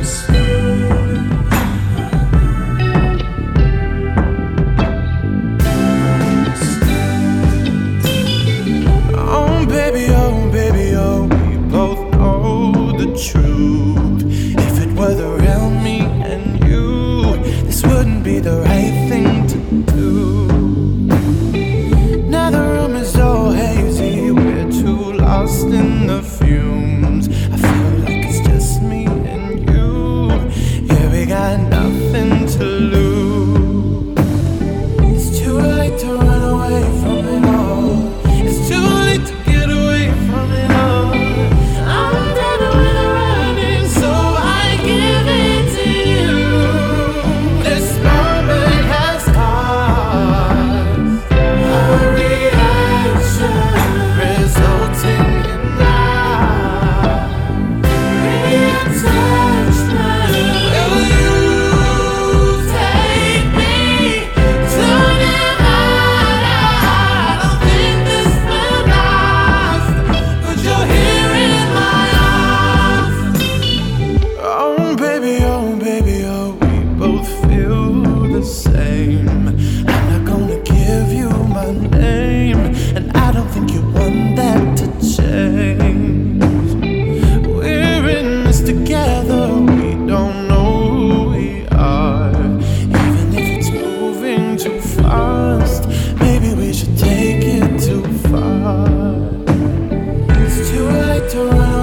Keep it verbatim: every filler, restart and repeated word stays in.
Oh baby, oh baby, oh, we both know the truth. If it were the real me and you, this wouldn't be the right thing to do. Now the room is so hazy, we're too lost in the fumes. I feel like it's just me and you. Yeah, we got nothing to lose. It's too late to run away from it all. It's too late to get away from it all. I'm done with the running, so I give it to you. This moment has caused a reaction resulting in that reattachment. Will you take me to Nevada? I don't think this will last, but you're here in my arms. Oh baby, oh baby, oh, we both feel the same. I'm not gonna give you my name, and I don't think you want that to change. We're in this together, we don't know who we are. Even if it's moving too fast, maybe we should take it too far. It's too late to run